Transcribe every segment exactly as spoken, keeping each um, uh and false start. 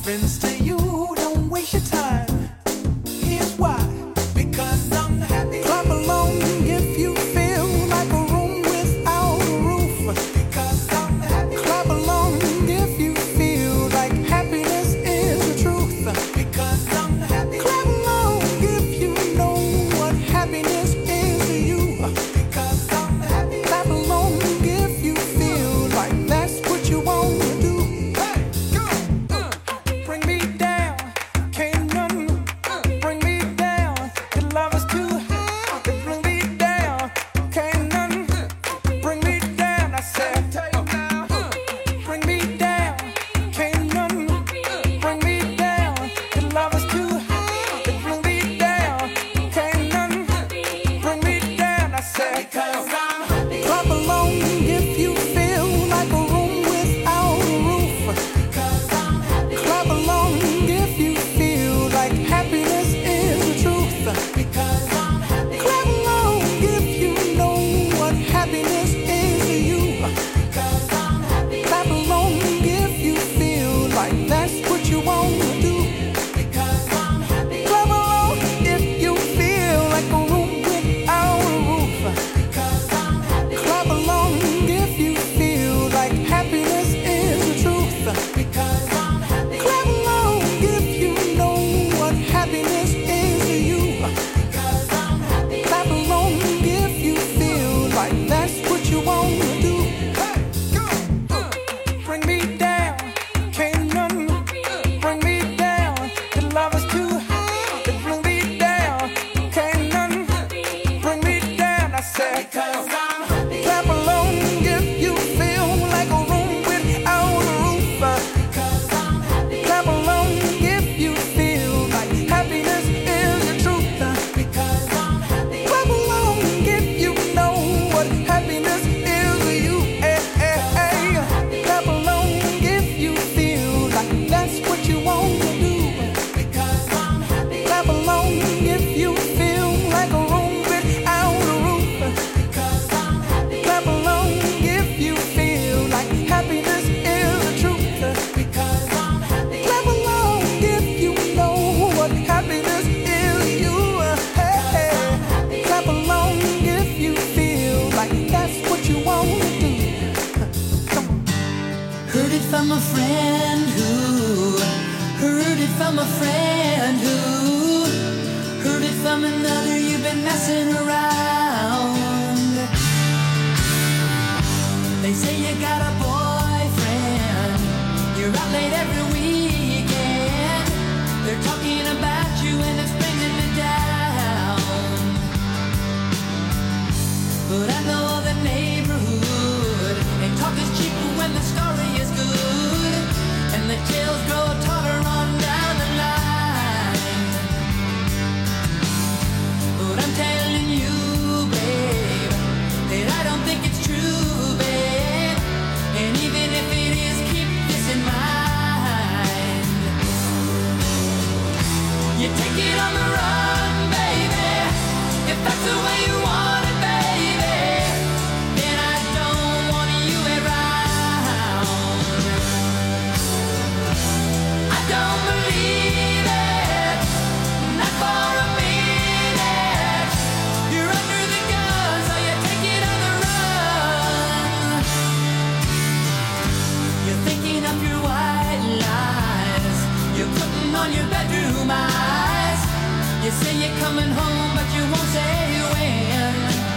happens to you, don't waste your time. Here's why. Because I'm happy. Clap along if you feel like a room without a roof. Because I'm happy. Clap along if you feel like happiness is the truth. Because I'm happy. Clap along if you know what happiness is to you. Because I'm happy. Clap along if you feel like that's what you want to do. Hey, go, uh, bring me down, can't none bring me down. The love is too high, they bring me down, can't none bring me down. I said, bring me down, can't none bring me down. The love is too high, they bring me down, can't none bring me down. I said, because I'm happy. Clap along if you feel like a room without a roof. Because I'm happy. Clap along if you feel like happiness is the truth. Because I'm happy. Clap along if you know what happiness is to you. Because I'm happy. Clap along if you feel like that's what you want to do. Because I'm happy. Clap along if you feel like a room without a roof. Because I'm happy. Clap along if you feel like happiness is the truth. Because I'm happy. Clap along if you know what happiness is to you. Because I'm happy. Clap along if you feel like that's what you want to do. Hey, go, uh, bring me down, can't none bring me down. The love is too high, they bring me down, can't none bring me down. I said, because I'm happy. Clap along if you feel like a room without a roof. Because I'm happy. Clap along if you feel like happiness is the truth. Because I'm happy. Clap along if you know what happiness is to you. Eh, eh, eh. Clap along if you feel like that's what you want to do. Because I'm happy. Clap along if you feel like a room without a roof. Because I'm happy. Clap along if you feel like happiness is the truth. Because I'm happy. Clap along if you know what happiness is to you. Hey, hey. Clap along if you feel like that's what you want to do. Come on. Heard it from a friend who heard it from a friend who heard it from another. You've been messing around. They say you got a boyfriend. You're out late every weekend. They're talking about you and it's bringing me down. But I know the neighborhood and talk is cheap when the story is good, and the tales grow taller on down the line. But I'm telling you, babe, that I don't think it's true, babe. And even if it is, keep this in mind. You take it on the run, baby. If that's the way you want it, baby, then I don't want you around. I don't believe it, not for a minute. You're under the gun, so you take it on the run. You're thinking of your white lies. You're putting on your bedroom eyes. You say you're coming home, but you won't say when.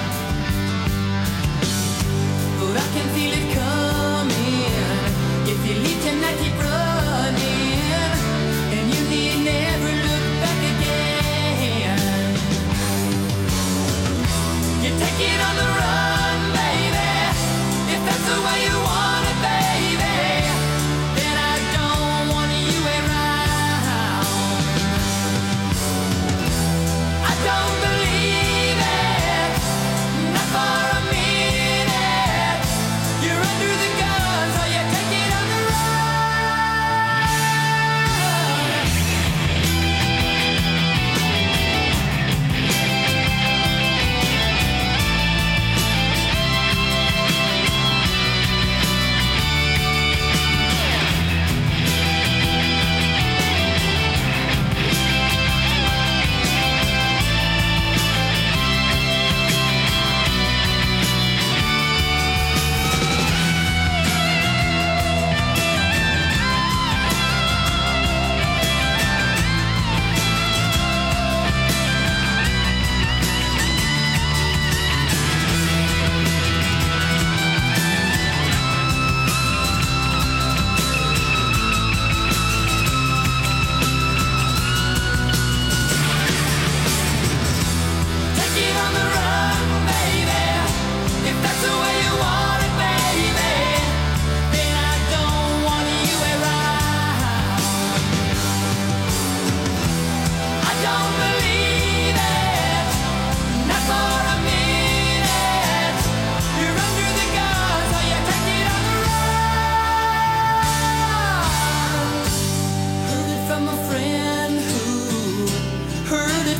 But I can feel it coming. If you leave tonight, keep running, and you need never look back again. You take it on the run, baby. If that's the way you want it, baby, then I don't want you around. I don't believe it, not for a minute. You're under the gun, so you take it on the run.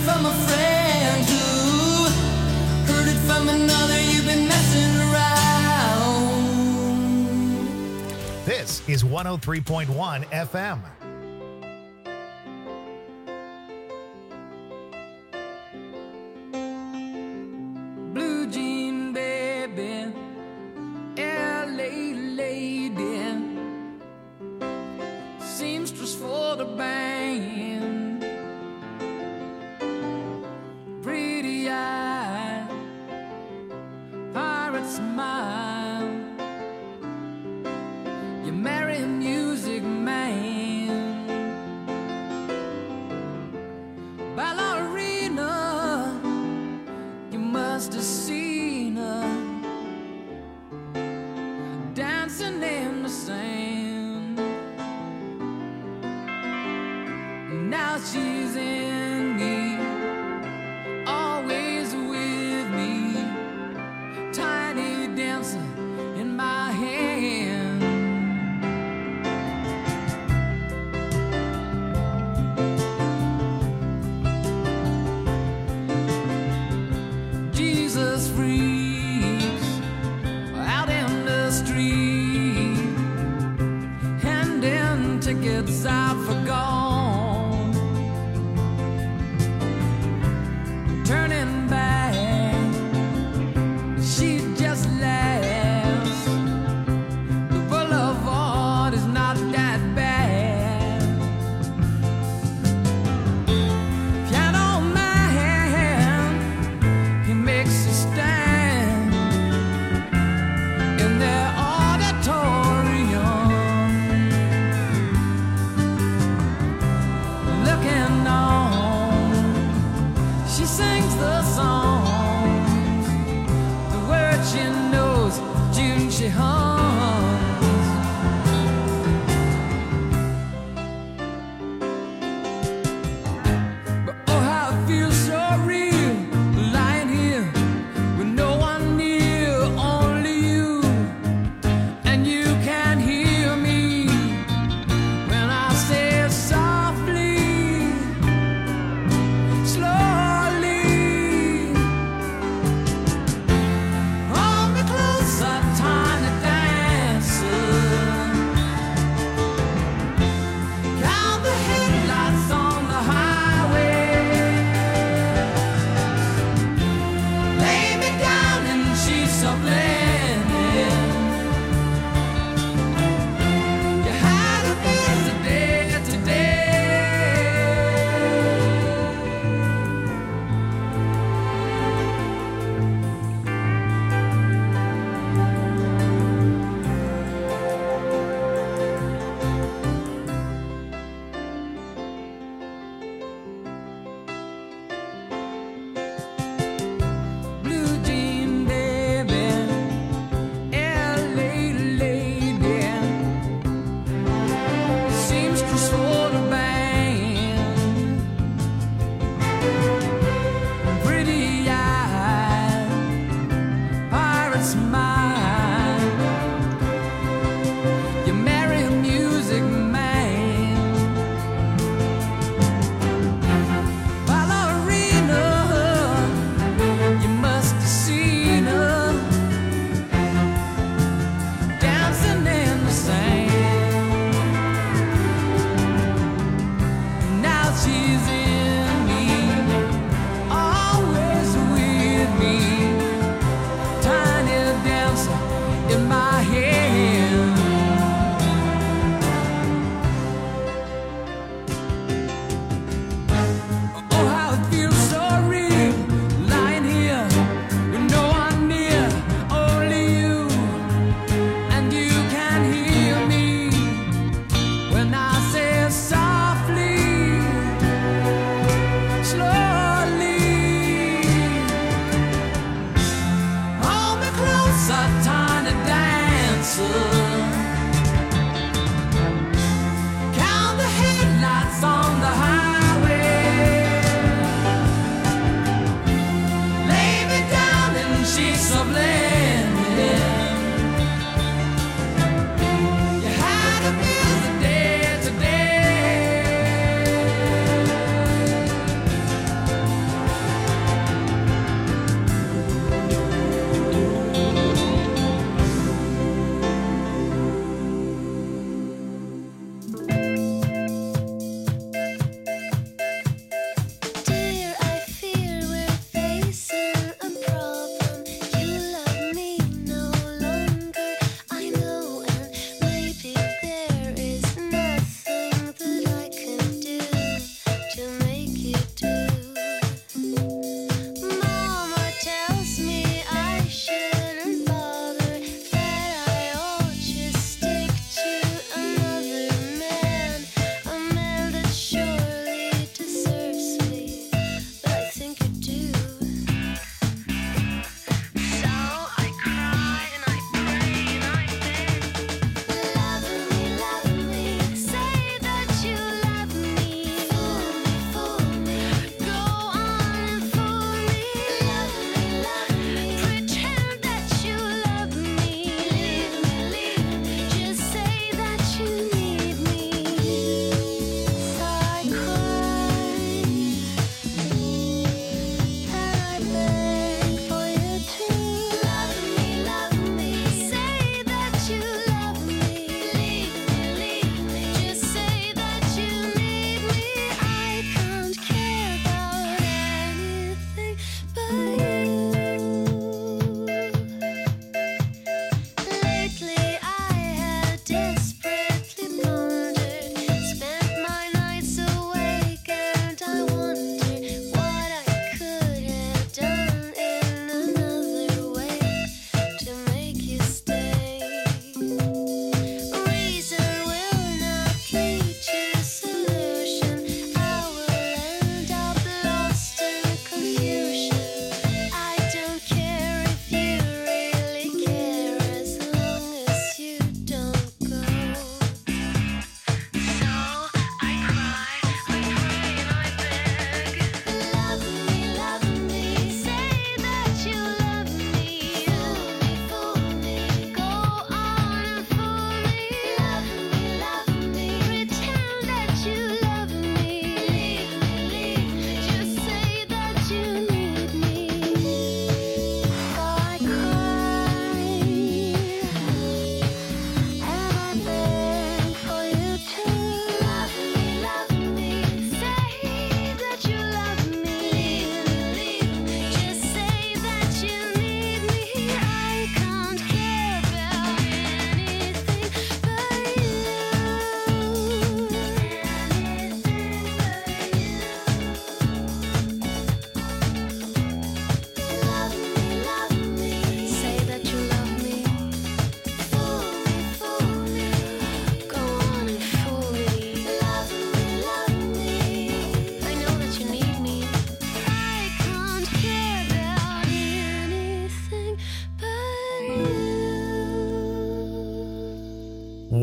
from a friend who heard it from another. You've been messing around. This is one oh three point one F M. Blue jean baby, L A lady, seamstress for the band, pretty eye, pirate smile, you marry a music man, ballerina, you must have seen her dancing in the sand. Now she's in me, always with me, tiny dancer in my hand. Jesus freaks out in the street, handing tickets out for gone, turning back, she just laughs. The boulevard is not that bad. Piano man, he makes a stand in their auditorium, looking on. She sings the songs, the words she knows, June she hums. But oh, how it feels so real, lying here with no one near, only you, and you can hear me when I say it softly, slowly. Hold me closer, tiny dancer. Count the headlights on the highway. Lay me down in sheets of linen. You had a busy day today. Blue jean baby, L A lady, seamstress for the band, pretty eye, pirate smile, you marry a music man, ballerina, you must have seen her dancing in the sand. Now she's in me, always with me, tiny dancer in my hand. Oh, how it feels so real, lying here with no one near, only you, and you can hear me when I say softly,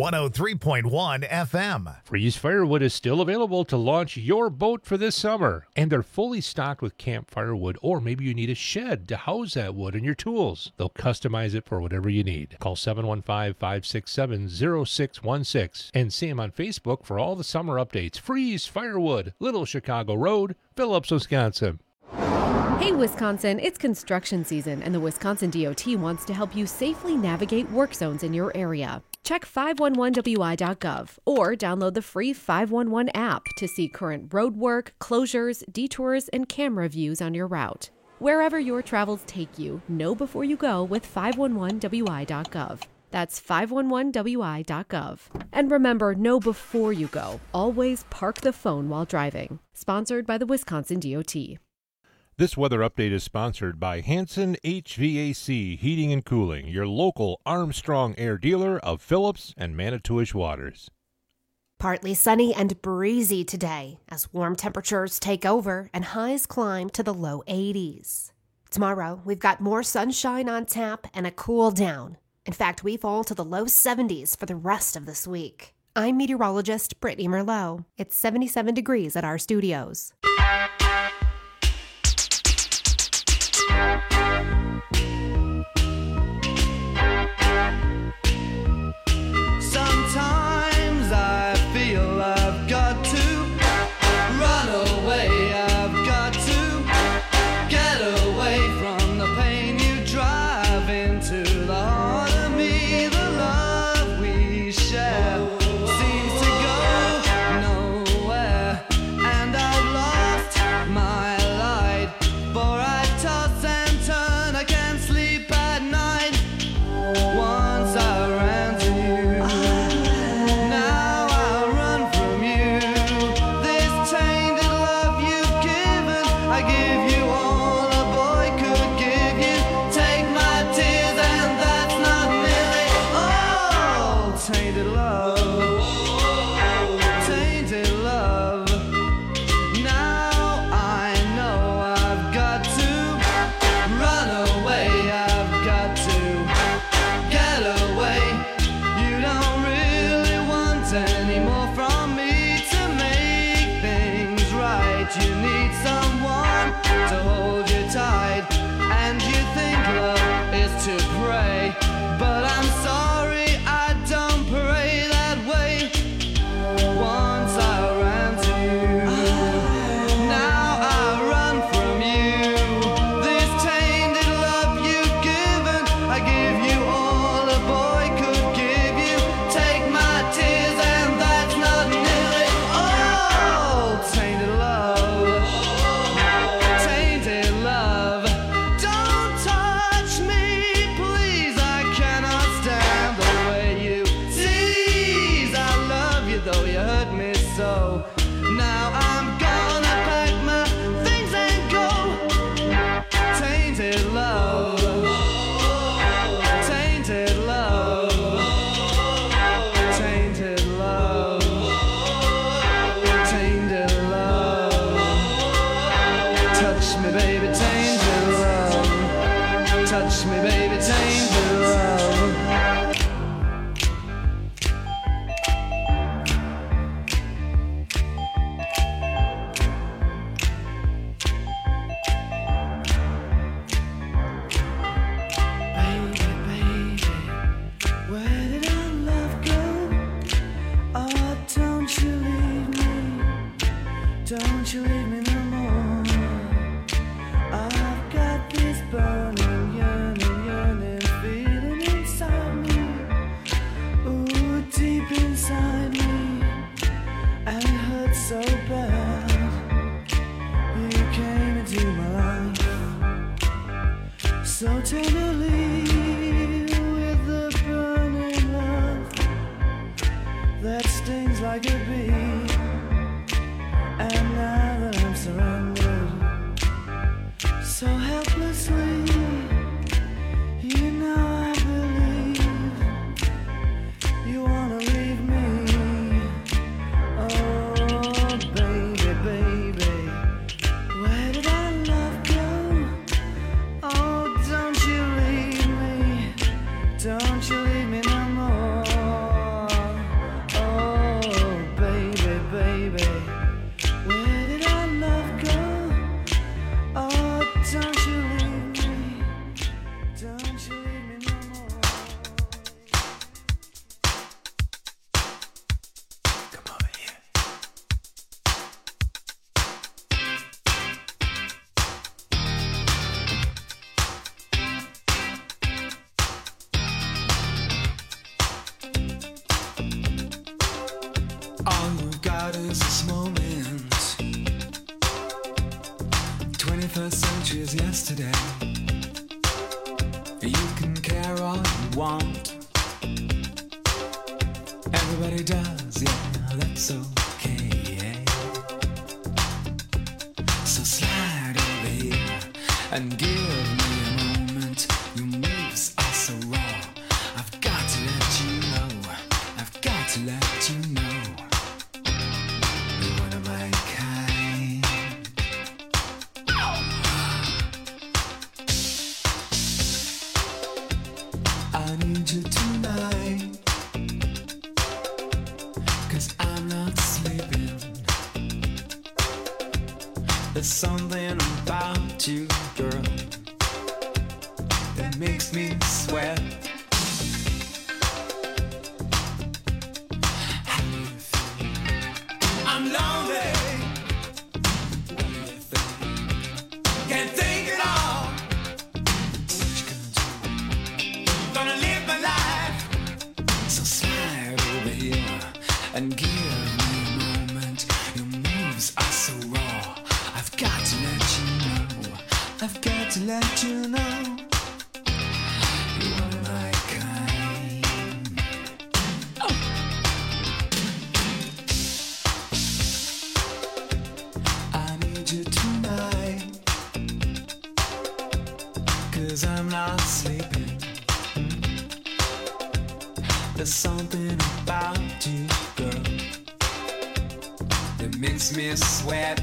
one oh three point one F M. Freeze Firewood is still available to launch your boat for this summer, and they're fully stocked with camp firewood, or maybe you need a shed to house that wood and your tools. They'll customize it for whatever you need. Call seven one five, five six seven, zero six one six and see them on Facebook for all the summer updates. Freeze Firewood, Little Chicago Road, Phillips, Wisconsin. Hey Wisconsin, it's construction season and the Wisconsin D O T wants to help you safely navigate work zones in your area. Check five one one W I dot gov or download the free five one one app to see current road work, closures, detours, and camera views on your route. Wherever your travels take you, know before you go with five one one W I dot gov. That's five one one W I dot gov. And remember, know before you go. Always park the phone while driving. Sponsored by the Wisconsin D O T. This weather update is sponsored by Hanson H V A C Heating and Cooling, your local Armstrong Air dealer of Phillips and Manitowish Waters. Partly sunny and breezy today as warm temperatures take over and highs climb to the low eighties. Tomorrow, we've got more sunshine on tap and a cool down. In fact, we fall to the low seventies for the rest of this week. I'm meteorologist Brittany Merlot. It's seventy-seven degrees at our studios. Sometimes I feel I've got to run away. I've got to get away from the pain you drive into the heart of me. The love we share seems to go nowhere, and I've lost my light. For I toss and turn, I can't sleep at night. Once I ran to you, now I run from you. This tainted love you've given, I give you all a boy could give you. Take my tears and that's not nearly all. Tainted love, tainted love. Now I know I've got to run away. I've got to get away. You don't really want any more from me to make things right. You need someone to hold you tight, and you think love is to pray. But I'm sorry, I don't pray that way. Once I ran to you, now I run from you. This tainted love you've given, I give you all a boy could give you. Take my tears and that's not nearly all. Tainted love, tainted love. Don't touch me, please. I cannot stand the way you tease. I love you though you hurt me so. Now I'm gonna pack my things and go. Tainted love, tainted love, tainted love, tainted love. Touch me, baby, tainted love. Touch me, baby, tainted love. Baby, baby, where did our love go? Oh, don't you leave me, don't you leave me no more. I've got this burning, yearning, yearning feeling inside me. Ooh, deep inside me, and it hurts so bad. You came into my life so tenderly, with the burning love that stings like a bee. And now that I'm surrendered so helplessly, you know I believe you wanna leave me. Oh, baby. moment. twenty-first century is yesterday. You can care all you want. Everybody does, yeah, that's okay. So slide over here and give me a moment. Your moves are so raw. I've got to let you know. I've got to let you know. You're one of my kind. I need you tonight, 'cause I'm not sleeping. There's something about you, girl, that makes me sweat. How do you feel? I'm lonely. What do you think? Can't think at all. What you gonna do? Gonna live my life. So slide over here and give me a moment. Your moves are so raw. I've got to let you know. I've got to let you know. You are my kind. Oh. I need you tonight, 'cause I'm not sleeping. There's something about you, girl, that makes me sweat.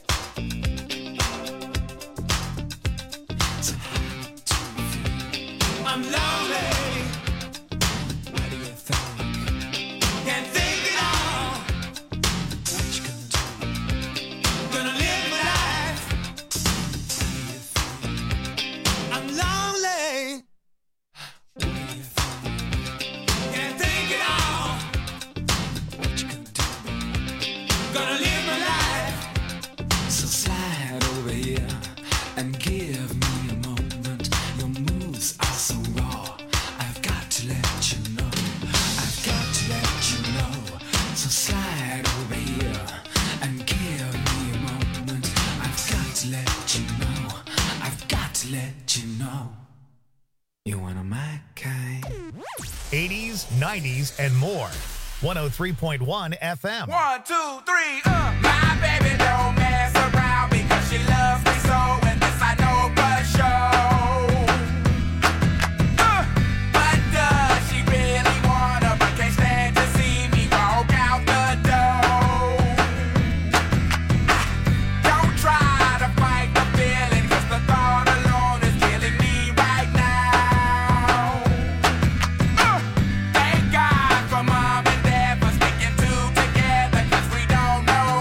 So how do you feel? I'm lonely. What do you think? Can't think at all. What you gonna do? Gonna live my life. How do you feel? I'm lonely. What do you think? Can't think at all. What you gonna do? Gonna live my life. So slide over here and give me a moment. Your moves are so raw. I've got to let you know. I've got to let you know. So slide over here and give me a moment. I've got to let you know. I've got to let you know. You're one of my kind. eighties, nineties, and more. one oh three point one F M. One, two, three, uh. My baby don't mess around because she loves me so, and this I know for sure. Uh, but does she really wanna, but can't stand to see me walk out the door? Don't try to fight the feeling, 'cause the thought alone is killing me right now. Uh, thank God for mom and dad for sticking two together, 'cause we don't know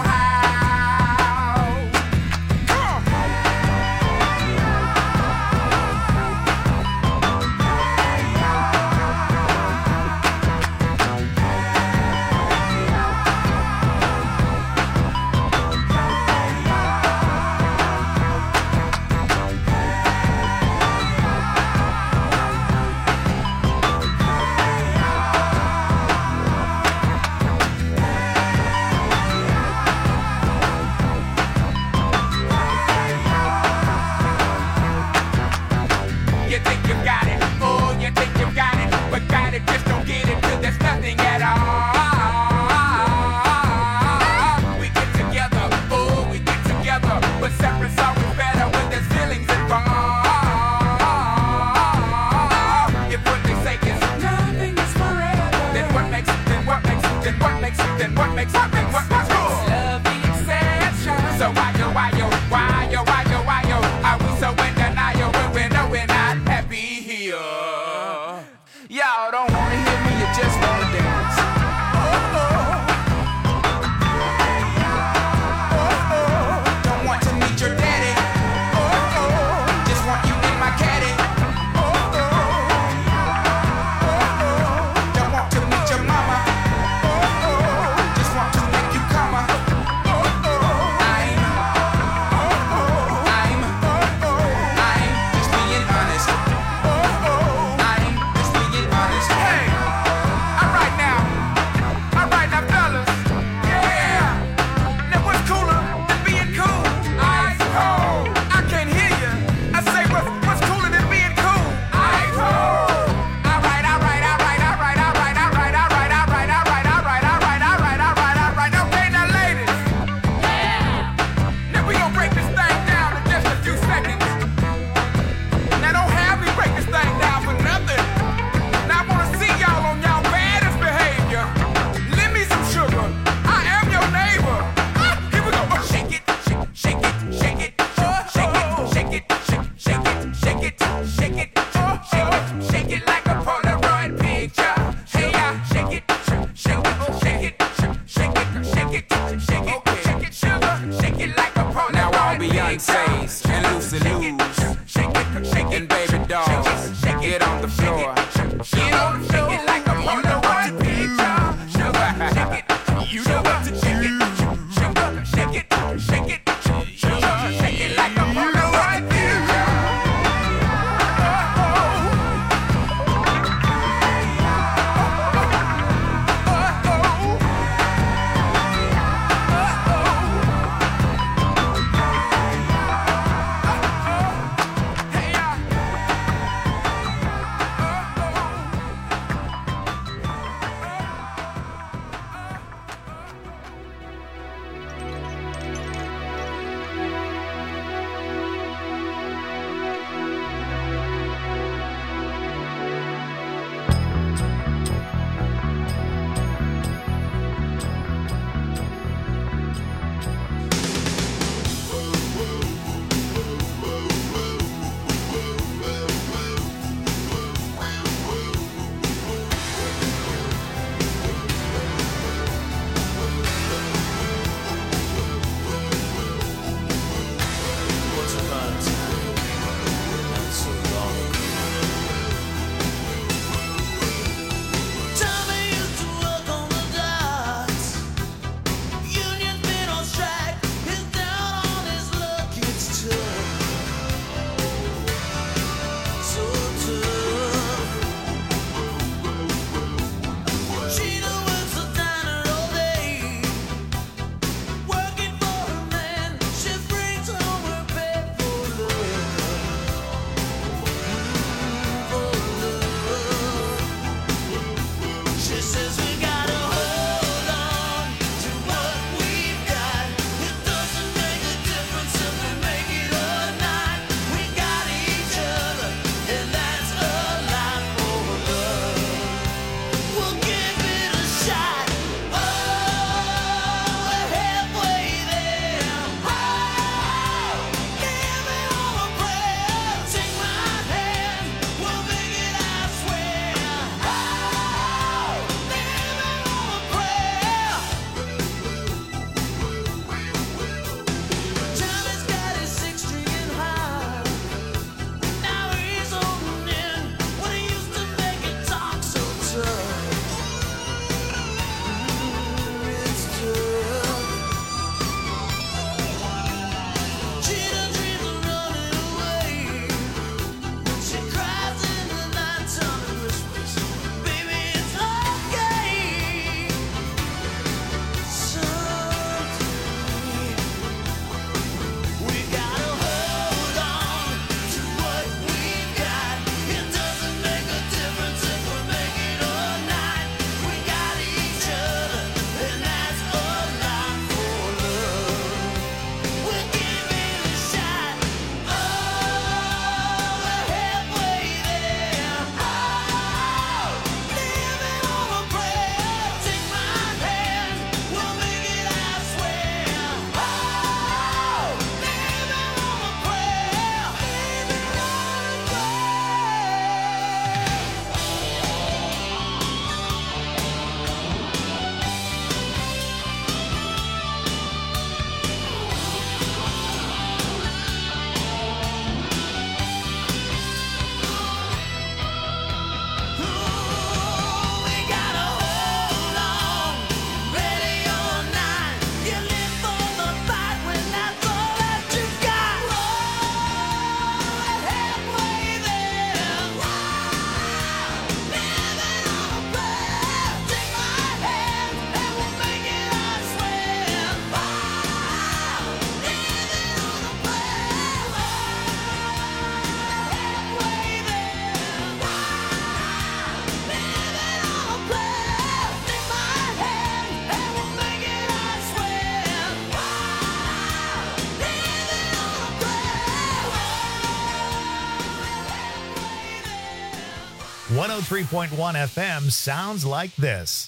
one oh three point one F M sounds like this.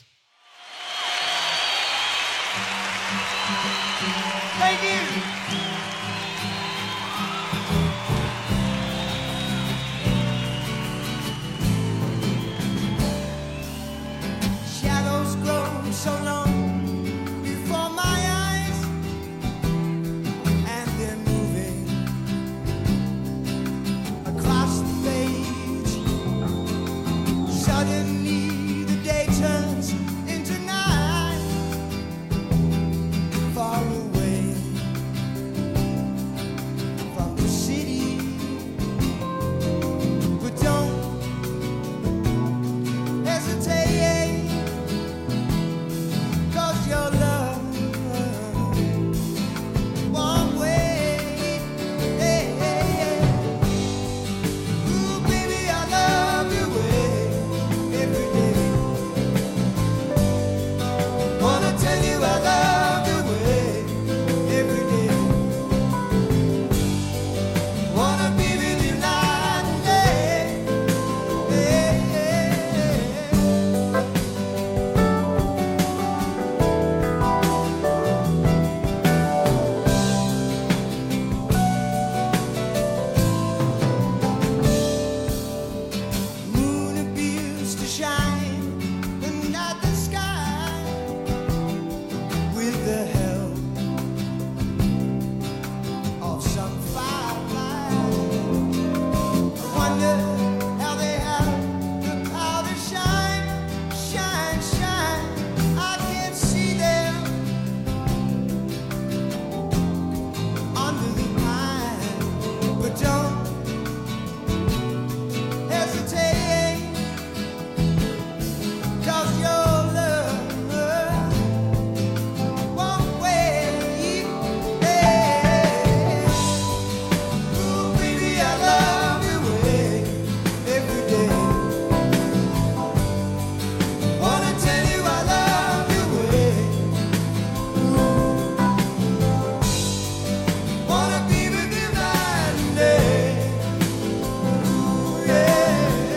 Thank you. Shadows grow so long before my eyes, and they're moving across the page. Suddenly the day turns into night, far away from the city. But don't hesitate, 'cause your love won't wait. Hey, hey, hey. Ooh, baby, I love you way every day. Wanna tell you I love you way every day. Wanna be with you night and day. Hey, hey, hey. Moon appears to shine under the sky with the help of some firefly. I wonder how they have the power to shine, shine, shine. I can't see them under the pine, but don't hesitate, 'cause your love won't wait. Hey, ooh, baby, I love you way every day. Wanna tell you I love you way. Wanna be with you night and day. Ooh, yeah.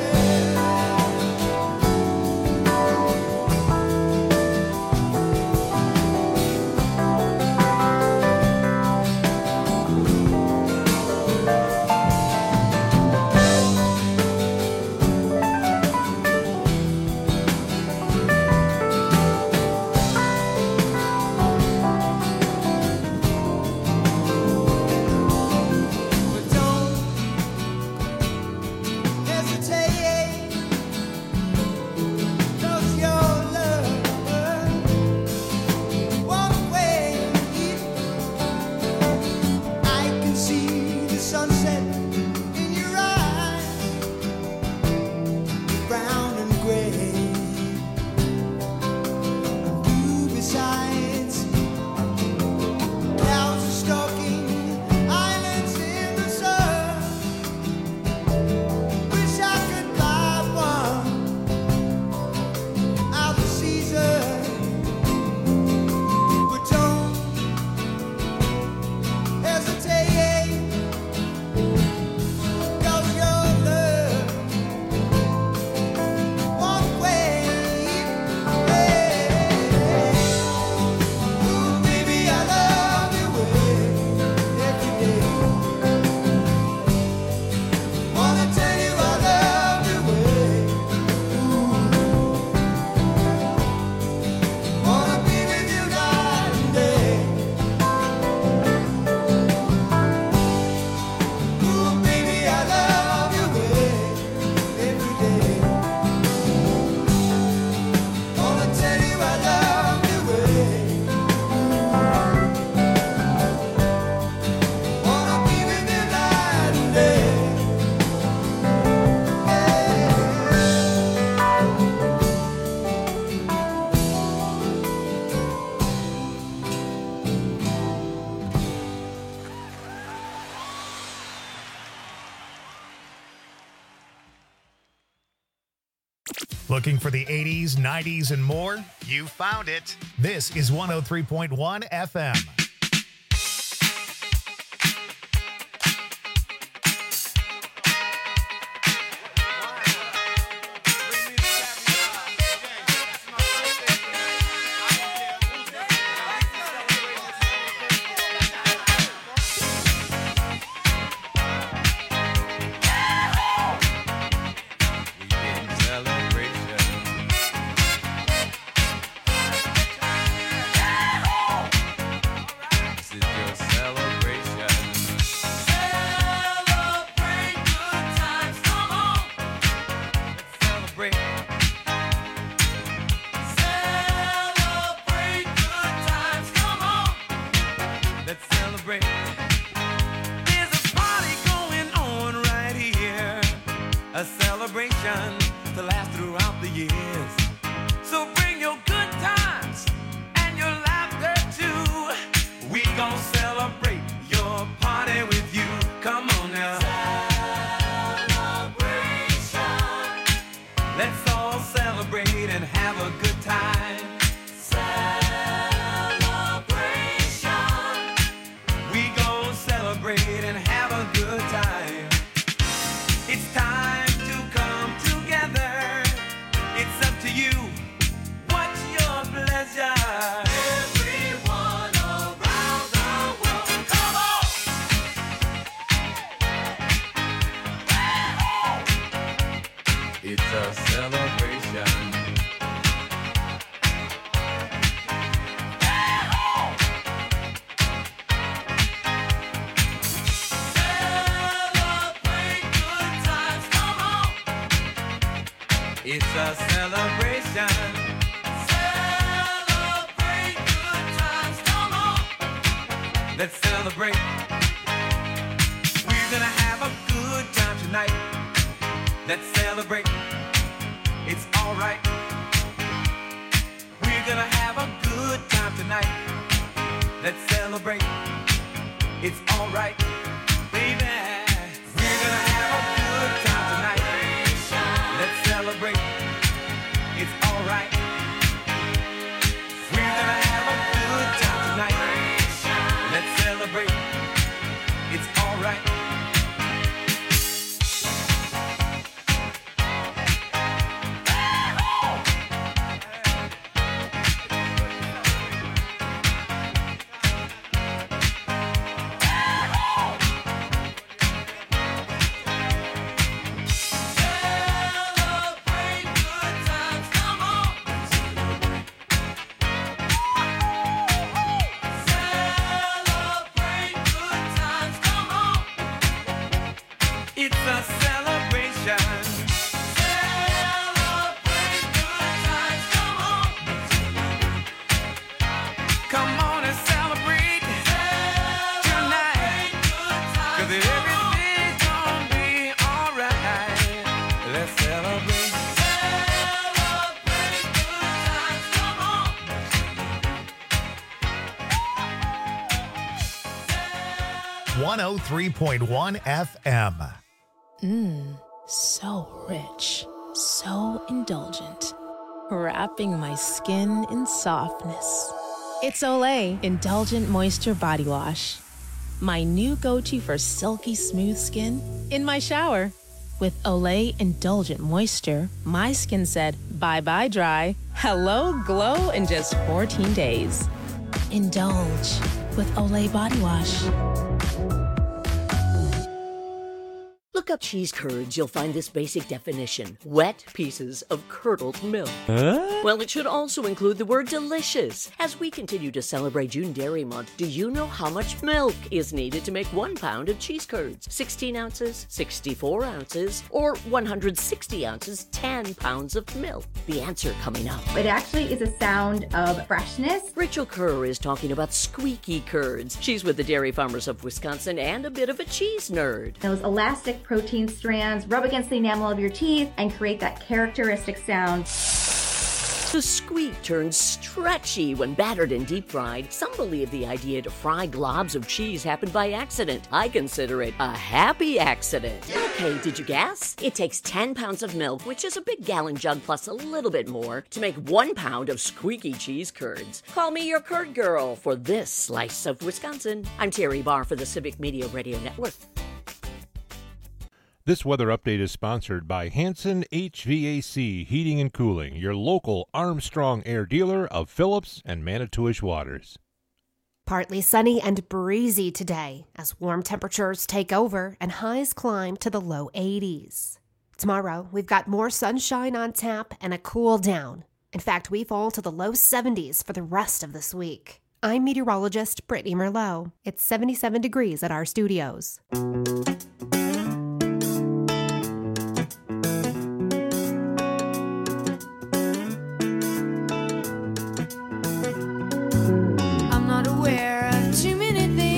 But don't hesitate, 'cause your love won't wait. I can see the sunset in your eyes, brown and gray, blue besides. Clouds are stalking islands in the sun. Wish I could buy one out of season, but don't hesitate, 'cause your love won't wait. Hey, ooh, baby, I love you way every day. Wanna tell you I love you way. Ooh, wanna be with you night and day. Ooh, baby, I love you way every day. Wanna tell you I love you way. Wanna be with you night and day. Looking for the eighties, nineties, and more? You found it. This is one oh three point one F M. Let's celebrate. There's a party going on right here, a celebration to last throughout the years. So bring your good times and your laughter too. We gon' celebrate your party with you. Come on now. Celebration. Let's all celebrate and have a good time. Celebration. We gon' celebrate and have a good time. It's time to come together. It's up to you. What's your pleasure? Everyone around the world, come on! It's a celebration. Celebrate good times, come on! It's a celebration. Celebrate good times, come on! Let's celebrate. We're gonna have a good time tonight. Let's celebrate. It's alright. We're gonna have a good time tonight. Let's celebrate. It's alright, baby. We're gonna have a good time tonight. Let's celebrate. It's alright. We're gonna have a good time tonight. Let's celebrate. It's alright. Celebrate good times, come on. Celebrate good times, come on. It's a celebration. Celebrate good times, come on. Come on and celebrate tonight. 'Cause everything's gonna be alright. Let's celebrate. Celebrate good times, come on. one oh three point one F M. So rich, so indulgent, wrapping my skin in softness. It's Olay Indulgent Moisture Body Wash. My new go-to for silky smooth skin in my shower. With Olay Indulgent Moisture, my skin said bye-bye dry, hello glow in just fourteen days. Indulge with Olay Body Wash. Look up cheese curds, you'll find this basic definition. Wet pieces of curdled milk. Well, it should also include the word delicious. As we continue to celebrate June Dairy Month, do you know how much milk is needed to make one pound of cheese curds? sixteen ounces, sixty-four ounces, or one hundred sixty ounces, ten pounds of milk? The answer coming up. It actually is a sound of freshness. Rachel Kerr is talking about squeaky curds. She's with the Dairy Farmers of Wisconsin and a bit of a cheese nerd. Those elastic protein strands rub against the enamel of your teeth and create that characteristic sound. The squeak turns stretchy when battered and deep fried. Some believe the idea to fry globs of cheese happened by accident. I consider it a happy accident. Okay, did you guess? It takes ten pounds of milk, which is a big gallon jug plus a little bit more, to make one pound of squeaky cheese curds. Call me your curd girl for this slice of Wisconsin. I'm Terry Barr for the Civic Media Radio Network. This weather update is sponsored by Hanson H V A C Heating and Cooling, your local Armstrong Air dealer of Phillips and Manitowish Waters. Partly sunny and breezy today as warm temperatures take over and highs climb to the low eighties. Tomorrow, we've got more sunshine on tap and a cool down. In fact, we fall to the low seventies for the rest of this week. I'm meteorologist Brittany Merlot. It's seventy-seven degrees at our studios. I'm not aware of too many things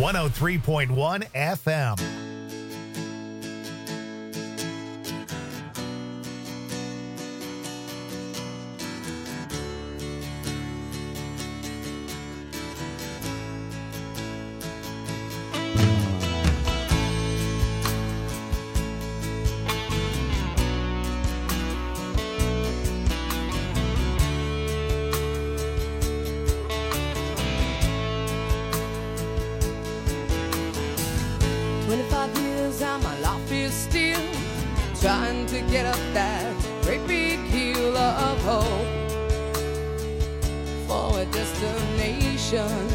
one oh three point one F M. twenty-five years and my life is still trying to get up that great big hill of hope for a destination.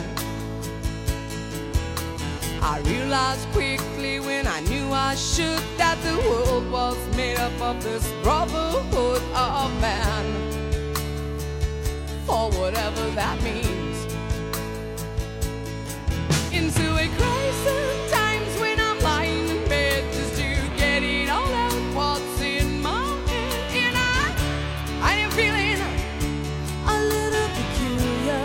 I realized quickly when I knew I should that the world was made up of this brotherhood of man, for whatever that means. Into a crisis times when I'm lying in bed just to get it all out what's in my head. And I, I am feeling a little peculiar.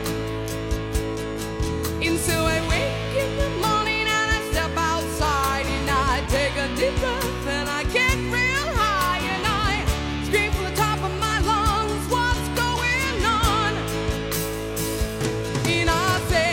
And so I wake in the morning and I step outside and I take a deep breath and I get real high and I scream from the top of my lungs, what's going on? And I say,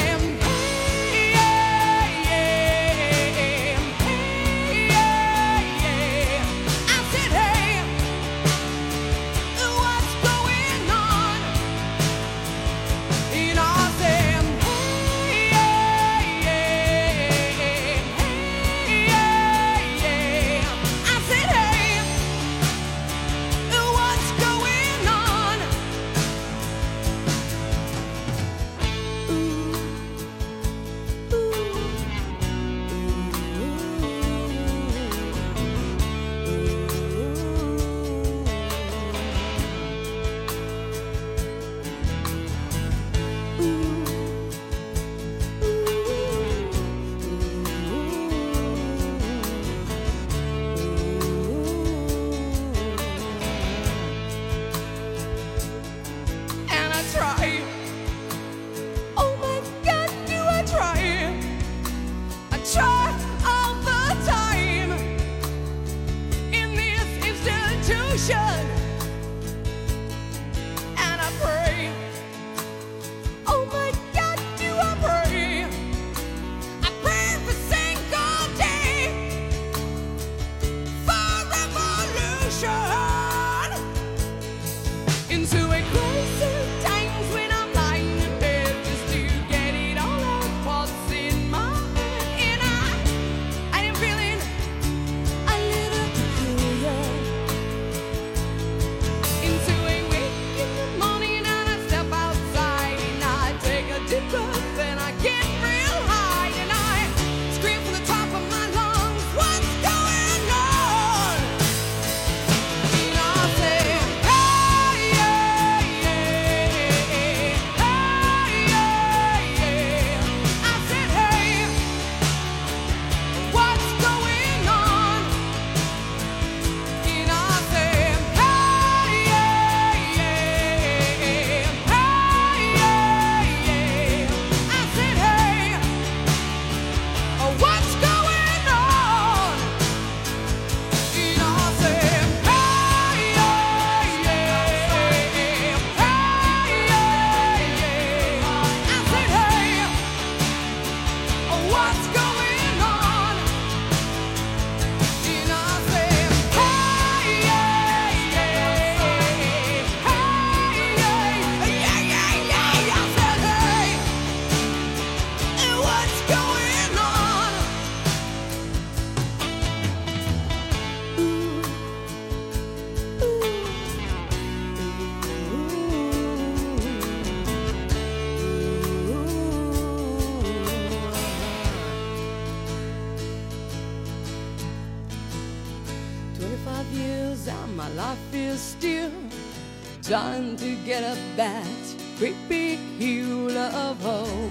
trying to get up that great big hill of hope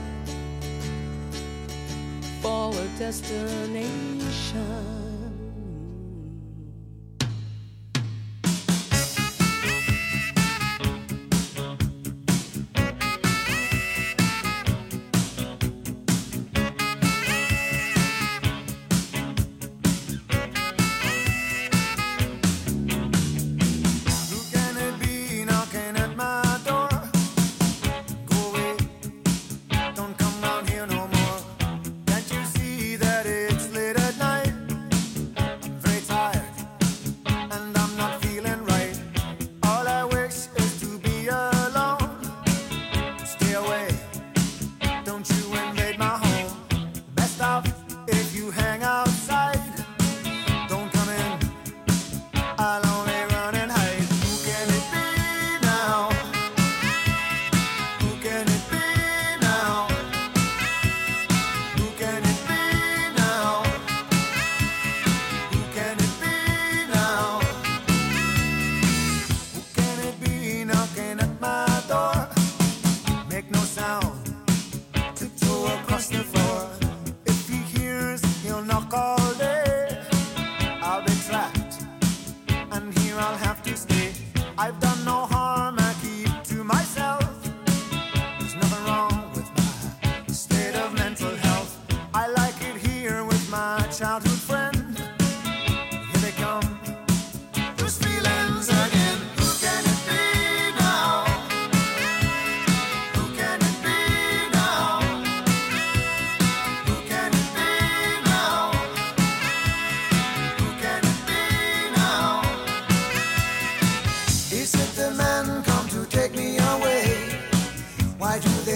for a destination.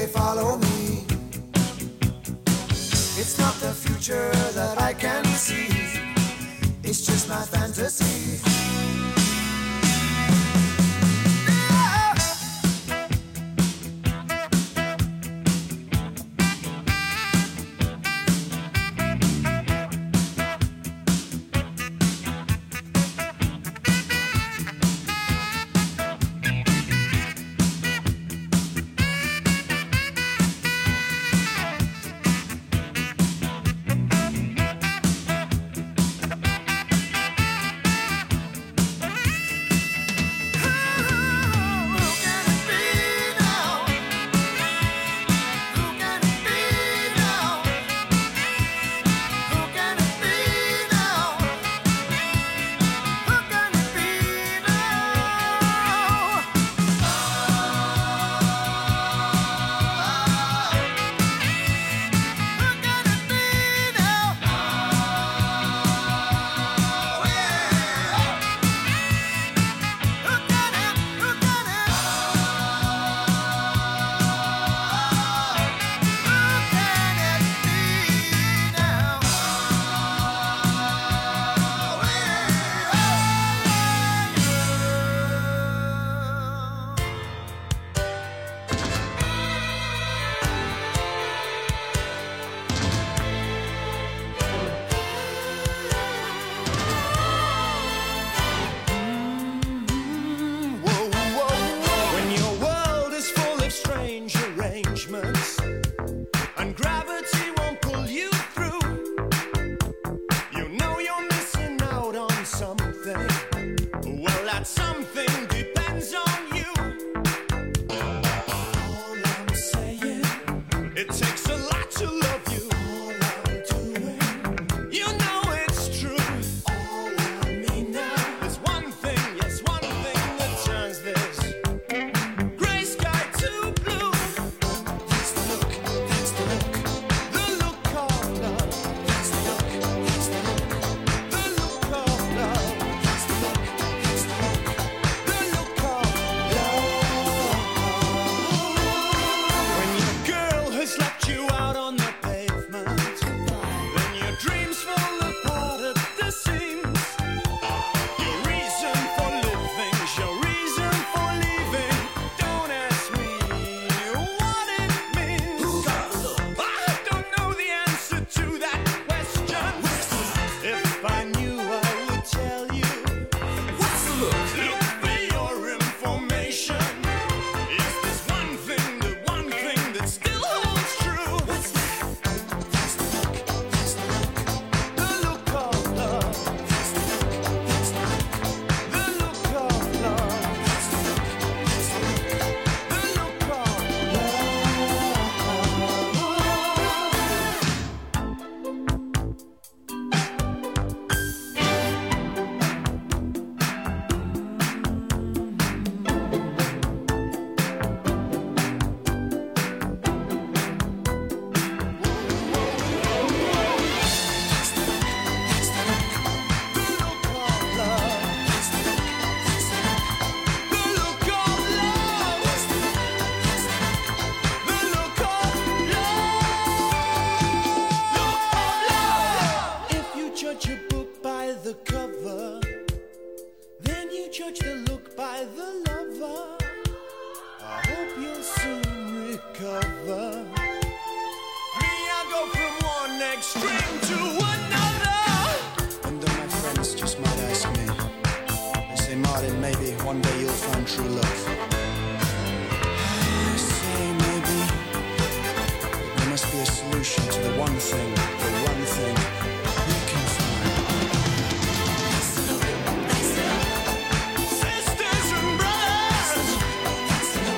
say follow me. It's not the future that I can see, it's just my fantasy. One day you'll find true love.